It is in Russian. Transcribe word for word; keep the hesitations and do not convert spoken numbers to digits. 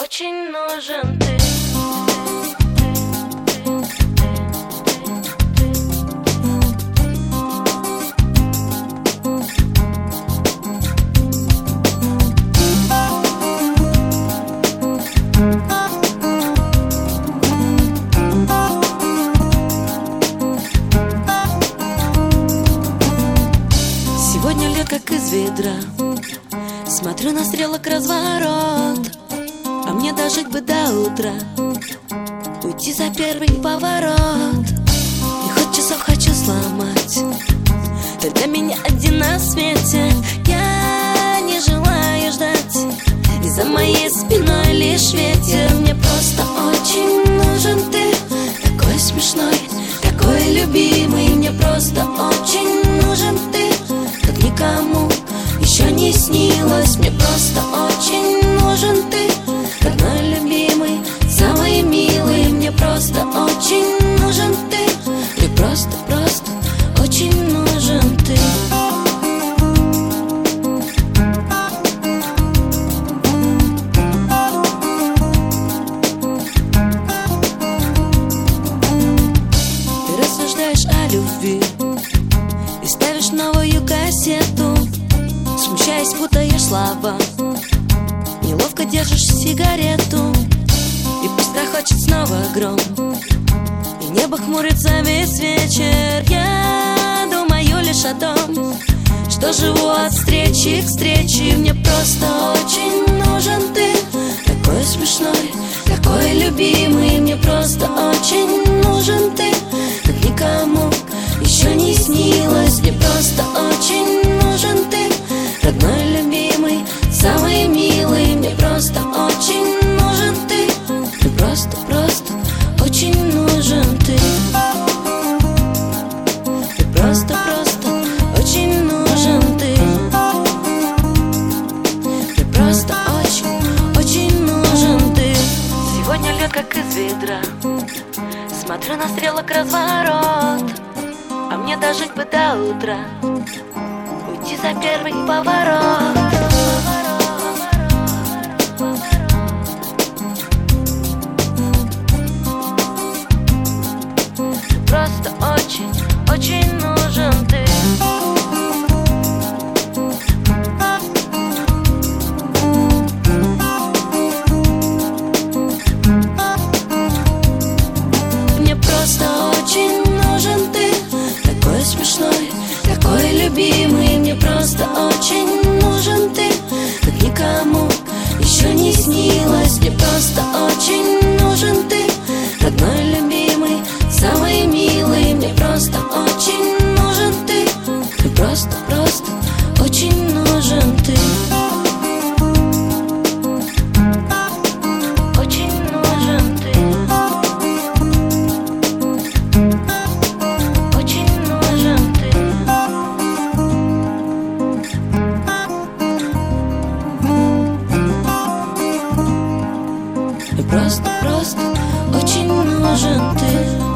очень нужен ты. Сегодня льет как из ведра, смотрю на стрелок разворот, а мне дожить бы до утра, уйти за первый поворот. И хоть часов хочу сломать, ты для меня один на свете. Я не желаю ждать, и за моей спиной лишь ветер. Мне просто очень нужен ты, такой смешной, такой любимый. Мне просто очень нужен ты, как никому еще не снилось. Мне просто очень нужен ты, родной, любимый, самый милый. Мне просто очень нужен ты, мне просто, просто очень нужен ты. Ты рассуждаешь о любви и ставишь новую кассету, смущаясь, путаешь слова, неловко держишь сигарету. И пусть грохочет снова гром, и небо хмурится весь вечер, я думаю лишь о том, что живу от встречи к встрече. Мне просто очень нужен ты, такой смешной, такой любимый. Мне просто очень нужен ты, как никому еще не снилось. Мне просто очень нужен ты, родной, любимый, самый милый. Мне просто очень нужен ты, мне просто, просто очень нужен ты. Мне просто, просто очень нужен ты. Мне просто очень, очень нужен ты. Сегодня льет как из ведра, смотрю на стрелок разворот, а мне дожить бы до утра, уйти за первый поворот. Просто очень, очень нужен ты. Мне просто очень нужен ты, такой смешной, такой любимый. Мне просто очень нужен ты, как никому еще не снилось. Мне просто очень нужен ты, родной, любимый, самый милый. Мне просто очень нужен ты, мне просто, просто очень нужен ты. Очень нужен ты. Очень нужен ты. Мне просто, просто очень нужен ты.